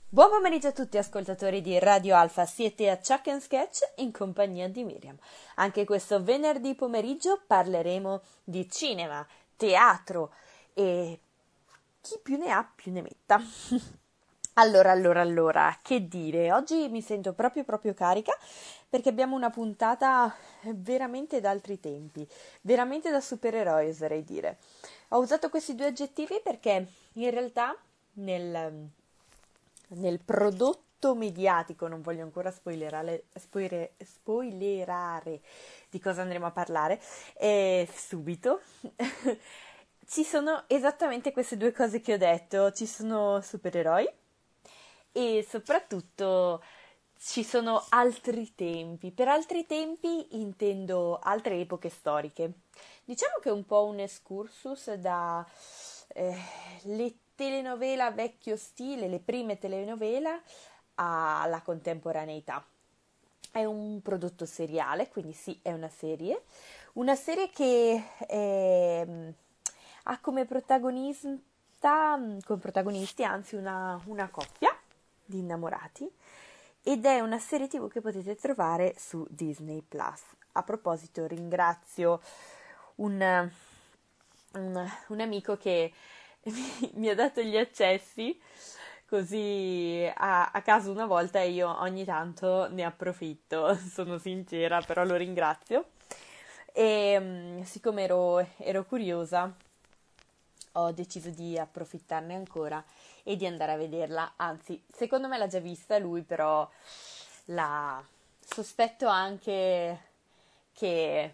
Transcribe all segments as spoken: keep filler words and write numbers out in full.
Buon pomeriggio a tutti ascoltatori di Radio Alfa, siete a Chuck and Sketch in compagnia di Miriam. Anche questo venerdì pomeriggio parleremo di cinema, teatro e chi più ne ha più ne metta. Allora, allora, allora, che dire, oggi mi sento proprio proprio carica perché abbiamo una puntata veramente d'altri tempi, veramente da supereroi oserei dire. Ho usato questi due aggettivi perché in realtà nel... nel prodotto mediatico, non voglio ancora spoilerare, spoiler, spoilerare di cosa andremo a parlare, eh, subito, ci sono esattamente queste due cose che ho detto, ci sono supereroi e soprattutto ci sono altri tempi. Per altri tempi intendo altre epoche storiche. Diciamo che è un po' un excursus da eh, le telenovela vecchio stile, le prime telenovela alla contemporaneità. È un prodotto seriale, quindi sì, è una serie. Una serie che eh, ha come protagonista, come protagonisti anzi una, una coppia di innamorati ed è una serie tv che potete trovare su Disney Plus. A proposito, ringrazio un, un, un amico che mi, mi ha dato gli accessi così a, a caso una volta e io ogni tanto ne approfitto, sono sincera, però lo ringrazio. E um, siccome ero, ero curiosa, ho deciso di approfittarne ancora e di andare a vederla. Anzi, secondo me l'ha già vista lui, però la sospetto anche che,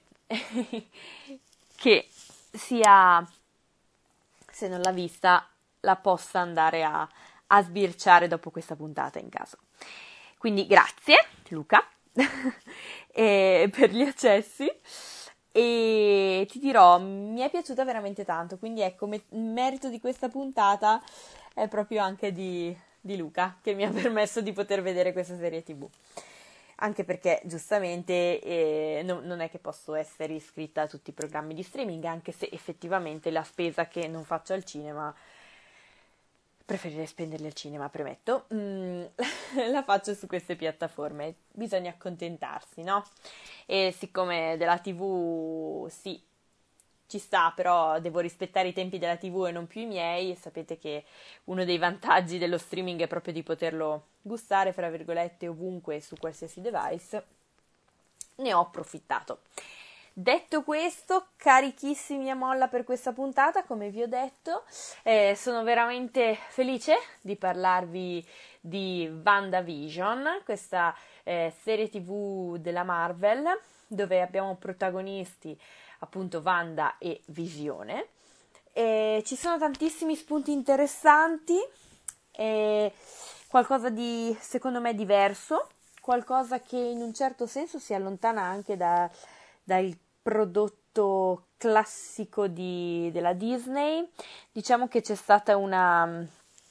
che sia, se non l'ha vista, la possa andare a, a sbirciare dopo questa puntata in caso. Quindi grazie Luca e per gli accessi e ti dirò, mi è piaciuta veramente tanto, quindi ecco, me- il merito di questa puntata è proprio anche di, di Luca che mi ha permesso di poter vedere questa serie tv. Anche perché giustamente eh, no, non è che posso essere iscritta a tutti i programmi di streaming, anche se effettivamente la spesa che non faccio al cinema preferirei spenderli al cinema, premetto, mm, la faccio su queste piattaforme, bisogna accontentarsi, no? E siccome della tivù, sì, ci sta, però devo rispettare i tempi della tivù e non più i miei, sapete che uno dei vantaggi dello streaming è proprio di poterlo gustare, fra virgolette, ovunque su qualsiasi device, ne ho approfittato. Detto questo, carichissimi a molla per questa puntata, come vi ho detto, eh, sono veramente felice di parlarvi di WandaVision, questa eh, serie tv della Marvel, dove abbiamo protagonisti appunto Wanda e Visione. E ci sono tantissimi spunti interessanti, e qualcosa di secondo me diverso, qualcosa che in un certo senso si allontana anche da, dal prodotto classico di, della Disney. Diciamo che c'è stata una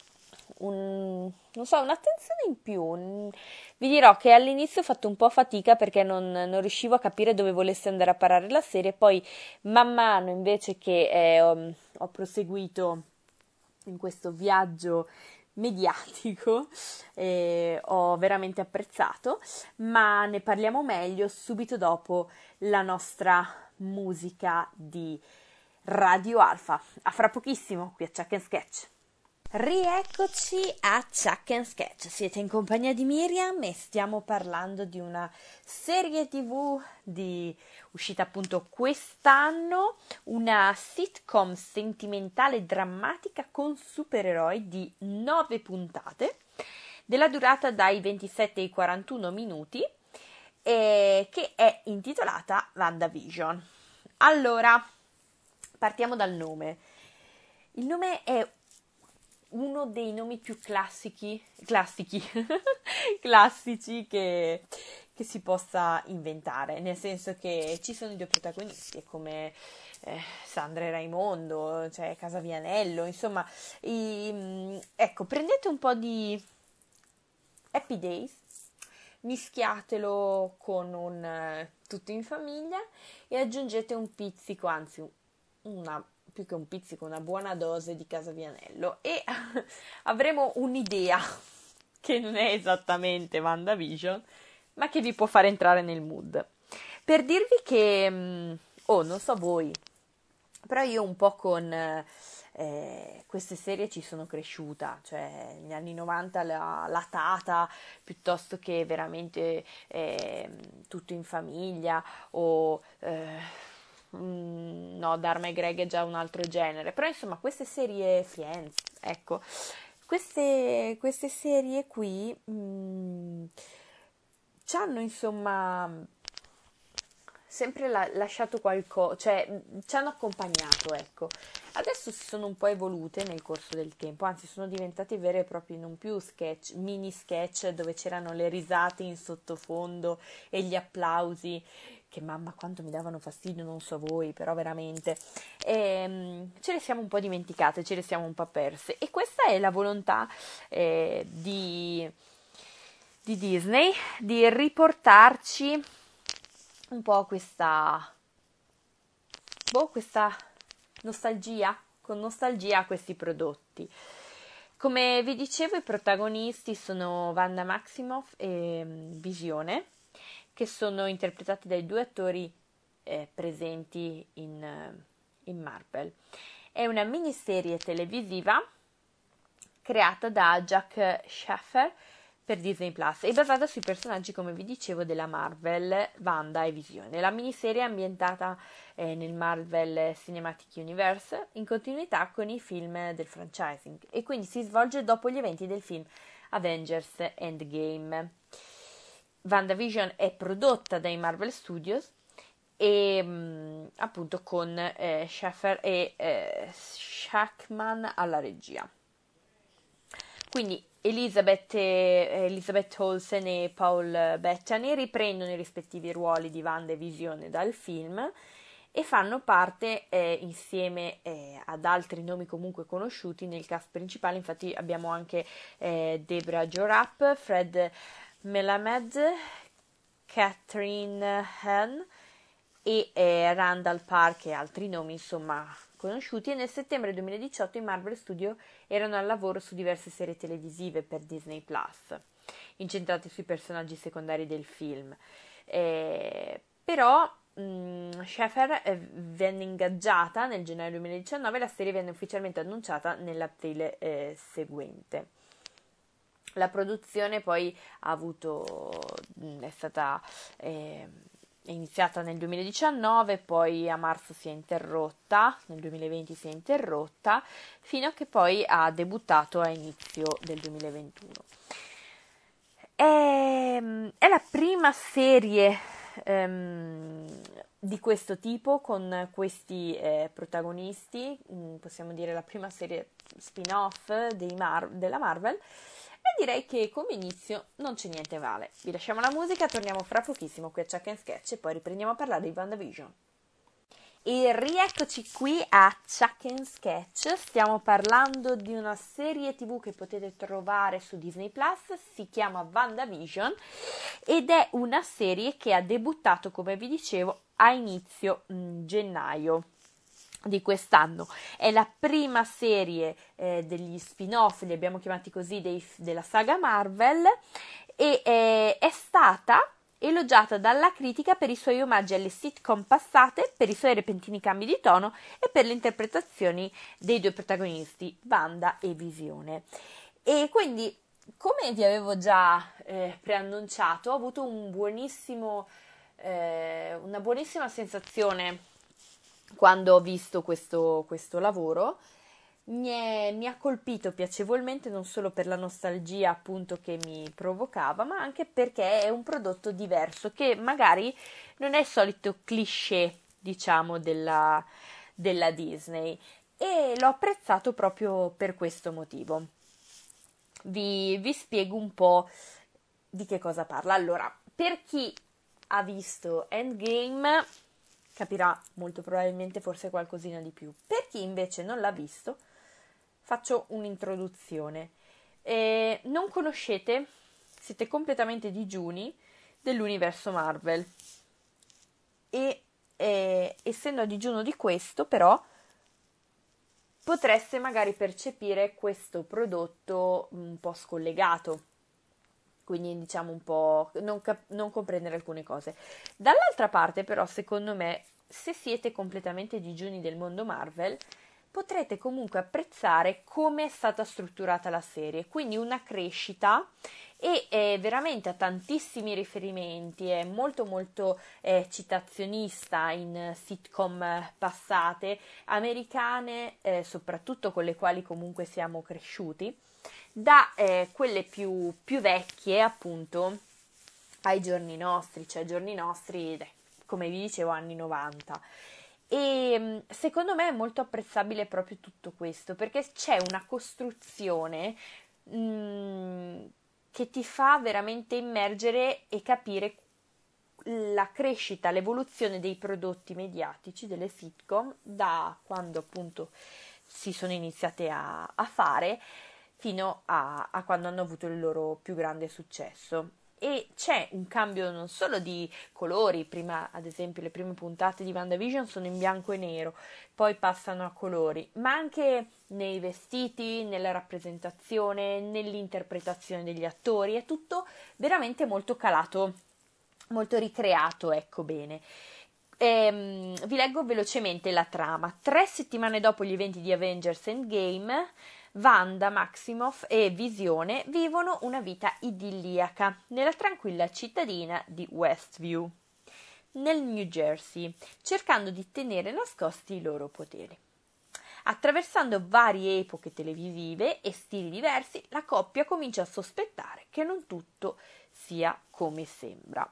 un, non so, un'attenzione in più. Un- Vi dirò che all'inizio ho fatto un po' fatica perché non, non riuscivo a capire dove volesse andare a parare la serie, poi man mano invece che eh, ho, ho proseguito in questo viaggio mediatico eh, ho veramente apprezzato, ma ne parliamo meglio subito dopo la nostra musica di Radio Alfa. A fra pochissimo qui a Chuck and Sketch. Rieccoci a Chuck and Sketch, siete in compagnia di Miriam e stiamo parlando di una serie tv di uscita appunto quest'anno, una sitcom sentimentale e drammatica con supereroi di nove puntate, della durata dai ventisette ai quarantuno minuti, e che è intitolata WandaVision. Allora, partiamo dal nome. Il nome è uno dei nomi più classici, classici, classici che, che si possa inventare, nel senso che ci sono i due protagonisti, è come eh, Sandra e Raimondo, cioè Casavianello, insomma, i, ecco, prendete un po' di Happy Days, mischiatelo con un eh, tutto in famiglia e aggiungete un pizzico, anzi una più che un pizzico, una buona dose di Casavianello e avremo un'idea che non è esattamente WandaVision, ma che vi può fare entrare nel mood. Per dirvi che, mh, oh, non so voi, però io un po' con eh, queste serie ci sono cresciuta, cioè negli anni novanta la, la Tata, piuttosto che veramente eh, Tutto in famiglia, o eh, mm, no, Dharma e Greg è già un altro genere, però insomma queste serie Friends, ecco, queste, queste serie qui mh, ci hanno insomma sempre la- lasciato qualcosa, cioè mh, ci hanno accompagnato, ecco. Adesso si sono un po' evolute nel corso del tempo, anzi sono diventate vere e proprie non più sketch, mini sketch dove c'erano le risate in sottofondo e gli applausi, che mamma quanto mi davano fastidio, non so voi, però veramente. Ehm, ce le siamo un po' dimenticate, ce le siamo un po' perse e questa è la volontà eh, di, di Disney di riportarci un po' questa, boh, questa nostalgia, con nostalgia a questi prodotti. Come vi dicevo, i protagonisti sono Wanda Maximoff e mm, Visione, che sono interpretati dai due attori eh, presenti in, eh, in Marvel. È una miniserie televisiva creata da Jack Schaffer per Disney Plus e basata sui personaggi, come vi dicevo, della Marvel, Wanda e Visione. La miniserie è ambientata eh, nel Marvel Cinematic Universe in continuità con i film del franchising e quindi si svolge dopo gli eventi del film Avengers Endgame. WandaVision è prodotta dai Marvel Studios e mh, appunto con eh, Schaffer e eh, Shackman alla regia. Quindi Elizabeth, e, Elizabeth Olsen e Paul Bettany riprendono i rispettivi ruoli di Wanda e Visione dal film e fanno parte eh, insieme eh, ad altri nomi comunque conosciuti nel cast principale. Infatti abbiamo anche eh, Deborah Jo-Rapp, Fred Melamed, Catherine Hahn e eh, Randall Park e altri nomi insomma conosciuti, e nel settembre duemiladiciotto i Marvel Studios erano al lavoro su diverse serie televisive per Disney Plus, incentrate sui personaggi secondari del film. Eh, però mh, Schaffer eh, venne ingaggiata nel gennaio duemiladiciannove e la serie venne ufficialmente annunciata nell'aprile eh, seguente. La produzione poi ha avuto, è stata eh, è iniziata nel duemiladiciannove, poi a marzo si è interrotta, nel duemilaventi si è interrotta, fino a che poi ha debuttato a inizio del duemilaventuno. È, è la prima serie ehm, di questo tipo con questi eh, protagonisti, mm, possiamo dire la prima serie spin-off dei Mar- della Marvel, e direi che come inizio non c'è niente male. Vi lasciamo la musica, torniamo fra pochissimo qui a Chuck and Sketch e poi riprendiamo a parlare di WandaVision. E rieccoci qui a Chuck and Sketch, stiamo parlando di una serie tv che potete trovare su Disney Plus, si chiama WandaVision ed è una serie che ha debuttato, come vi dicevo, a inizio mh, gennaio di quest'anno. È la prima serie eh, degli spin-off, li abbiamo chiamati così, dei, della saga Marvel, e eh, è stata elogiata dalla critica per i suoi omaggi alle sitcom passate, per i suoi repentini cambi di tono e per le interpretazioni dei due protagonisti, Wanda e Visione. E quindi, come vi avevo già eh, preannunciato, ho avuto un buonissimo, eh, una buonissima sensazione quando ho visto questo, questo lavoro. Mi, è, mi ha colpito piacevolmente non solo per la nostalgia appunto che mi provocava, ma anche perché è un prodotto diverso che magari non è il solito cliché, diciamo, della, della Disney, e l'ho apprezzato proprio per questo motivo. Vi, vi spiego un po' di che cosa parla. Allora, per chi ha visto Endgame capirà molto probabilmente forse qualcosina di più. Per chi invece non l'ha visto, faccio un'introduzione. Eh, non conoscete, siete completamente digiuni dell'universo Marvel e eh, essendo a digiuno di questo, però, potreste magari percepire questo prodotto un po' scollegato quindi diciamo un po' non, cap- non comprendere alcune cose. Dall'altra parte però secondo me, se siete completamente digiuni del mondo Marvel, potrete comunque apprezzare come è stata strutturata la serie, quindi una crescita, e è veramente ha tantissimi riferimenti, è molto molto eh, citazionista in sitcom passate, americane, eh, soprattutto con le quali comunque siamo cresciuti, da eh, quelle più, più vecchie appunto ai giorni nostri, cioè ai giorni nostri, eh, come vi dicevo, anni novanta. E secondo me è molto apprezzabile proprio tutto questo, perché c'è una costruzione mh, che ti fa veramente immergere e capire la crescita, l'evoluzione dei prodotti mediatici, delle sitcom, da quando appunto si sono iniziate a, a fare fino a, a quando hanno avuto il loro più grande successo. E c'è un cambio non solo di colori, prima ad esempio le prime puntate di WandaVision sono in bianco e nero, poi passano a colori, ma anche nei vestiti, nella rappresentazione, nell'interpretazione degli attori, è tutto veramente molto calato, molto ricreato, ecco bene. Ehm, vi leggo velocemente la trama. Tre settimane dopo gli eventi di Avengers Endgame, Wanda Maximoff e Visione vivono una vita idilliaca nella tranquilla cittadina di Westview, nel New Jersey, cercando di tenere nascosti i loro poteri. Attraversando varie epoche televisive e stili diversi, la coppia comincia a sospettare che non tutto sia come sembra.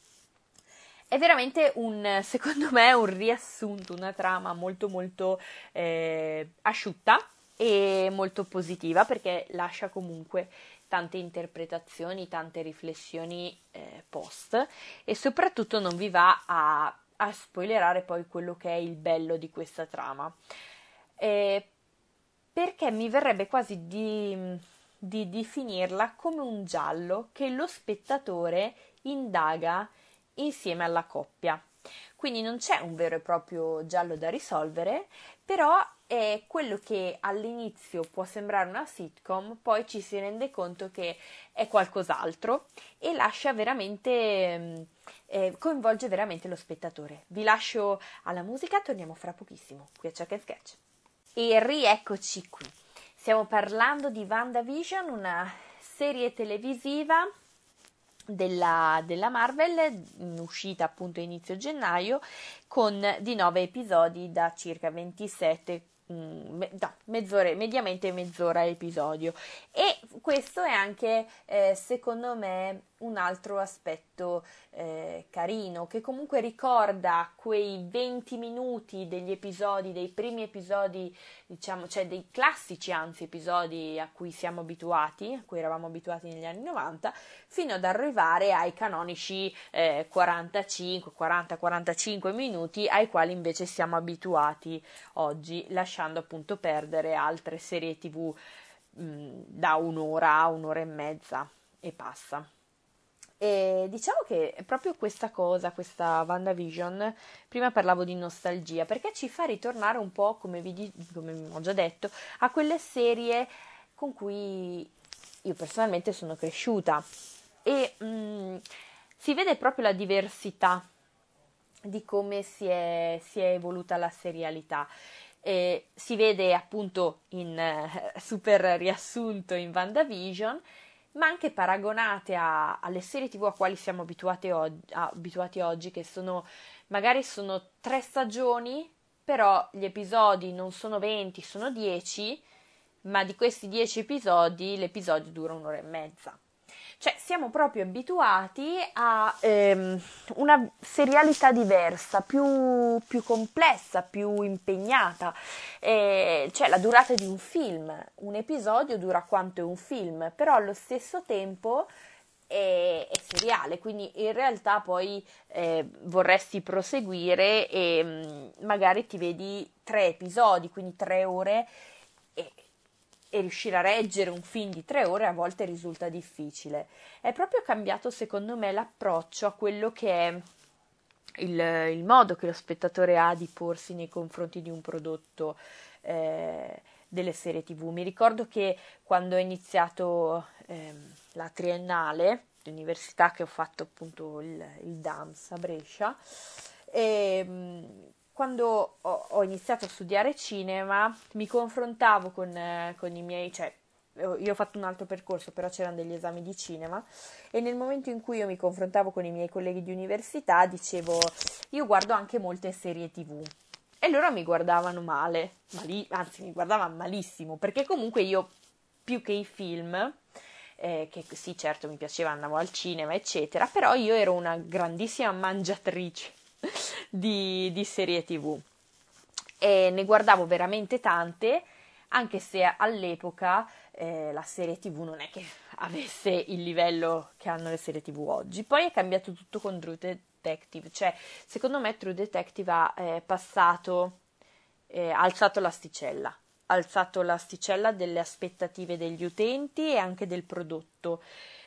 È veramente un, secondo me, un riassunto, una trama molto molto eh, asciutta e molto positiva, perché lascia comunque tante interpretazioni, tante riflessioni eh, post, e soprattutto non vi va a, a spoilerare poi quello che è il bello di questa trama. Eh, perché mi verrebbe quasi di, di definirla come un giallo che lo spettatore indaga insieme alla coppia. Quindi non c'è un vero e proprio giallo da risolvere, però è quello che all'inizio può sembrare una sitcom, poi ci si rende conto che è qualcos'altro e lascia veramente, eh, coinvolge veramente lo spettatore. Vi lascio alla musica, torniamo fra pochissimo qui a Chuck and Sketch. E rieccoci qui. Stiamo parlando di WandaVision, una serie televisiva della, della Marvel, uscita appunto a inizio gennaio, con di nove episodi da circa ventisette, mm, no, mezz'ora, mediamente mezz'ora episodio. E questo è anche, eh, secondo me, un altro aspetto eh, carino, che comunque ricorda quei venti minuti degli episodi, dei primi episodi, diciamo, cioè dei classici anzi episodi a cui siamo abituati, a cui eravamo abituati negli anni novanta, fino ad arrivare ai canonici eh, quarantacinque, quaranta quarantacinque minuti ai quali invece siamo abituati oggi, lasciando appunto perdere altre serie tv mh, da un'ora, un'ora e mezza e passa. E diciamo che è proprio questa cosa, questa WandaVision, prima parlavo di nostalgia, perché ci fa ritornare un po', come, vi di- come ho già detto, a quelle serie con cui io personalmente sono cresciuta e mh, si vede proprio la diversità di come si è, si è evoluta la serialità. Eh, si vede appunto in eh, super riassunto in WandaVision, ma anche paragonate a- alle serie tv a quali siamo abituati, og- abituati oggi, che sono magari sono tre stagioni, però gli episodi non sono venti, sono dieci, ma di questi dieci episodi l'episodio dura un'ora e mezza. Cioè, siamo proprio abituati a ehm, una serialità diversa, più, più complessa, più impegnata. Eh, cioè, la durata di un film. Un episodio dura quanto è un film, però allo stesso tempo è, è seriale, quindi in realtà poi eh, vorresti proseguire e mh, magari ti vedi tre episodi, quindi tre ore e e riuscire a reggere un film di tre ore a volte risulta difficile. È proprio cambiato, secondo me, l'approccio a quello che è il, il modo che lo spettatore ha di porsi nei confronti di un prodotto eh, delle serie tivù. Mi ricordo che quando ho iniziato ehm, la triennale di università, che ho fatto appunto il, il D A M S a Brescia, e quando ho, ho iniziato a studiare cinema mi confrontavo con, eh, con i miei, cioè io ho fatto un altro percorso, però c'erano degli esami di cinema, e nel momento in cui io mi confrontavo con i miei colleghi di università dicevo: io guardo anche molte serie tivù. E loro mi guardavano male, mali- anzi mi guardavano malissimo, perché comunque io, più che i film, eh, che sì, certo mi piaceva, andavo al cinema, eccetera, però io ero una grandissima mangiatrice di, di serie tivù e ne guardavo veramente tante, anche se all'epoca eh, la serie tivù non è che avesse il livello che hanno le serie tivù oggi. Poi è cambiato tutto con True Detective, cioè secondo me True Detective ha eh, passato, eh, ha alzato l'asticella, ha alzato l'asticella delle aspettative degli utenti e anche del prodotto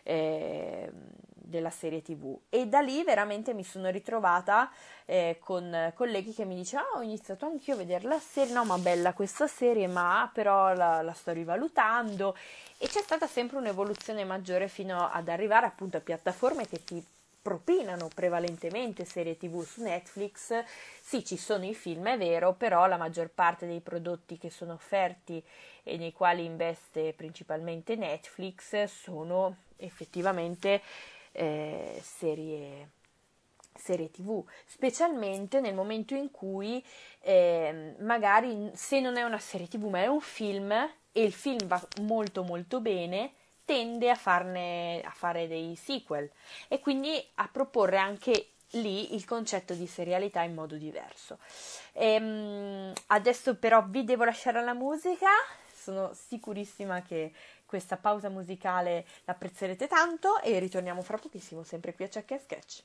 eh, della serie tivù, e da lì veramente mi sono ritrovata eh, con colleghi che mi dicevano: ah, ho iniziato anch'io a vedere la serie, no ma bella questa serie, ma però la, la sto rivalutando, e c'è stata sempre un'evoluzione maggiore fino ad arrivare appunto a piattaforme che ti propinano prevalentemente serie tivù. Su Netflix sì, ci sono i film, è vero, però la maggior parte dei prodotti che sono offerti e nei quali investe principalmente Netflix sono effettivamente eh, serie, serie tivù, specialmente nel momento in cui eh, magari, se non è una serie tivù ma è un film e il film va molto molto bene, tende a farne a fare dei sequel e quindi a proporre anche lì il concetto di serialità in modo diverso. Ehm, adesso però vi devo lasciare alla musica, sono sicurissima che questa pausa musicale l'apprezzerete tanto e ritorniamo fra pochissimo sempre qui a Chuck and Sketch.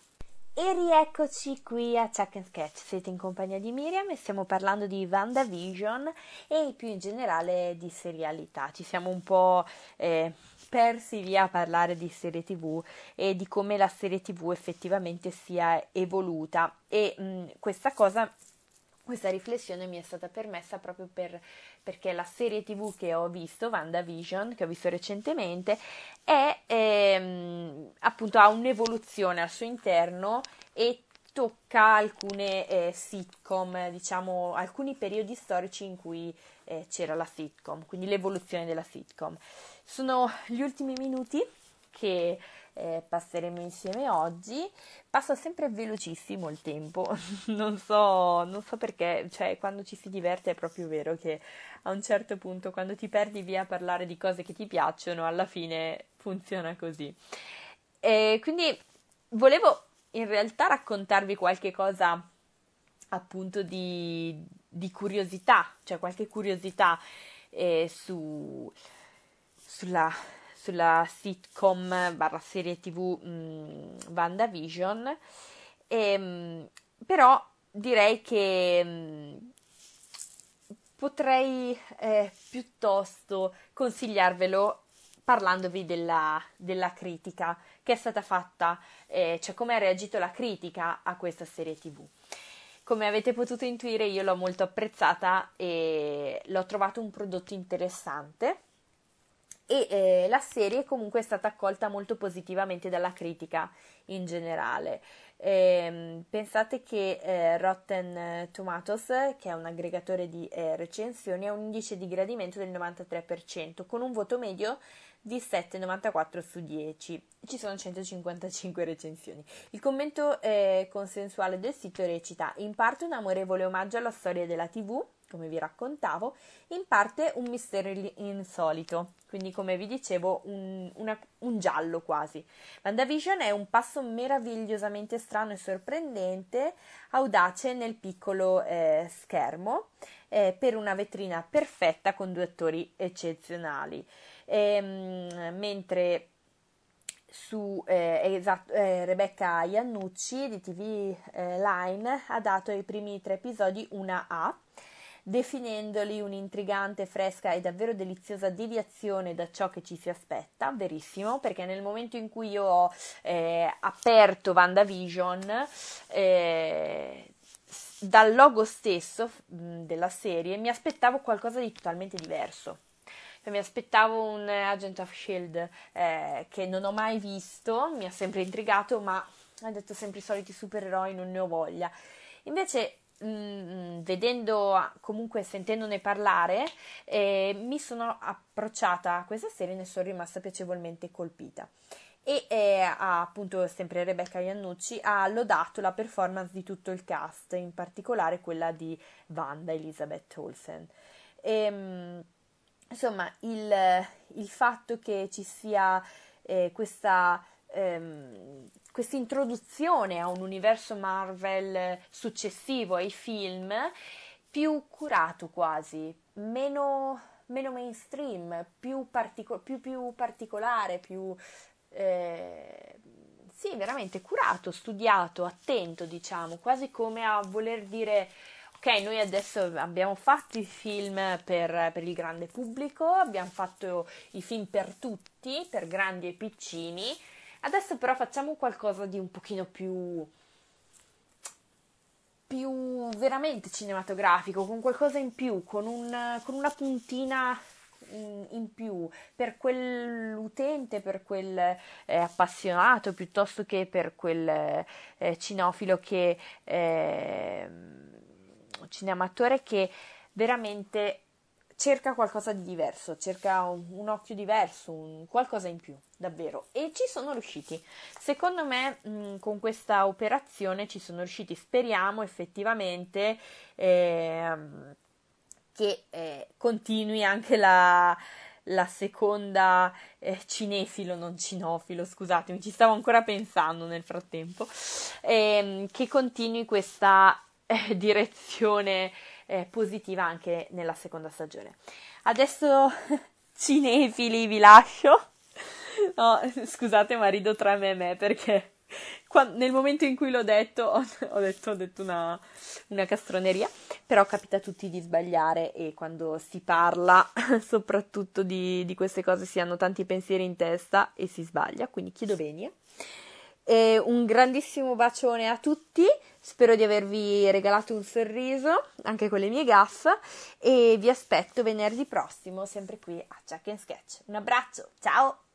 E rieccoci qui a Chuck and Sketch, siete in compagnia di Miriam e stiamo parlando di WandaVision e più in generale di serialità. Ci siamo un po' eh, persi via a parlare di serie tivù e di come la serie tivù effettivamente sia evoluta, e mh, questa cosa, questa riflessione mi è stata permessa proprio per, perché la serie tivù che ho visto, WandaVision, che ho visto recentemente, è ehm, appunto ha un'evoluzione al suo interno e tocca alcune eh, sitcom, diciamo alcuni periodi storici in cui eh, c'era la sitcom, quindi l'evoluzione della sitcom. Sono gli ultimi minuti che eh, passeremo insieme oggi. Passa sempre velocissimo il tempo, non so, non so perché, cioè quando ci si diverte è proprio vero che a un certo punto, quando ti perdi via a parlare di cose che ti piacciono, alla fine funziona così. E quindi volevo in realtà raccontarvi qualche cosa appunto di, di curiosità, cioè qualche curiosità eh, su, sulla, sulla sitcom barra serie tivù mh, WandaVision, e, mh, però direi che mh, potrei eh, piuttosto consigliarvelo parlandovi della, della critica che è stata fatta, eh, cioè come ha reagito la critica a questa serie tivù. Come avete potuto intuire, io l'ho molto apprezzata e l'ho trovato un prodotto interessante, e eh, la serie comunque è stata accolta molto positivamente dalla critica in generale. Ehm, pensate che eh, Rotten Tomatoes, che è un aggregatore di eh, recensioni, ha un indice di gradimento del novantatré per cento con un voto medio di sette virgola novantaquattro su dieci. Ci sono centocinquantacinque recensioni. Il commento eh, consensuale del sito recita: in parte un amorevole omaggio alla storia della tivù, come vi raccontavo, in parte un mistero insolito, quindi come vi dicevo un, una, un giallo quasi. WandaVision è un passo meravigliosamente strano e sorprendente, audace nel piccolo eh, schermo, eh, per una vetrina perfetta con due attori eccezionali. Ehm, mentre su eh, esatto, eh, Rebecca Iannucci di T V eh, Line ha dato ai primi tre episodi una A, definendoli un'intrigante, fresca e davvero deliziosa deviazione da ciò che ci si aspetta. Verissimo, perché nel momento in cui io ho eh, aperto WandaVision, eh, dal logo stesso mh, della serie mi aspettavo qualcosa di totalmente diverso. Cioè, mi aspettavo un Agent of Shield eh, che non ho mai visto, mi ha sempre intrigato, ma ho detto sempre i soliti supereroi, non ne ho voglia. Invece, mh, vedendo, comunque sentendone parlare, eh, mi sono approcciata a questa serie e ne sono rimasta piacevolmente colpita. E eh, ha, appunto, sempre Rebecca Iannucci ha lodato la performance di tutto il cast, in particolare quella di Wanda Elizabeth Olsen. E, mh, insomma, il, il fatto che ci sia eh, questa ehm, questa introduzione a un universo Marvel successivo ai film, più curato quasi, meno, meno mainstream, più, partico- più, più particolare, più eh, sì, veramente curato, studiato, attento, diciamo, quasi come a voler dire: ok, noi adesso abbiamo fatto i film per, per il grande pubblico, abbiamo fatto i film per tutti, per grandi e piccini, adesso però facciamo qualcosa di un pochino più, più veramente cinematografico, con qualcosa in più, con, un, con una puntina in, in più per quell'utente, per quel eh, appassionato, piuttosto che per quel eh, cinofilo che eh, cinematore che veramente cerca qualcosa di diverso, cerca un, un occhio diverso, un, qualcosa in più, davvero. E ci sono riusciti. Secondo me, mh, con questa operazione ci sono riusciti. Speriamo effettivamente eh, che eh, continui anche la, la seconda eh, cinefilo, non cinofilo, scusatemi, ci stavo ancora pensando nel frattempo, ehm, che continui questa eh, direzione eh, positiva anche nella seconda stagione. Adesso cinefili vi lascio. No, scusate, ma rido tra me e me perché quando, nel momento in cui l'ho detto ho, ho detto, ho detto una, una castroneria, però capita a tutti di sbagliare e quando si parla soprattutto di, di queste cose si hanno tanti pensieri in testa e si sbaglia, quindi chiedo venia. E un grandissimo bacione a tutti, spero di avervi regalato un sorriso anche con le mie gaffe e vi aspetto venerdì prossimo sempre qui a Chuck and Sketch. Un abbraccio, ciao!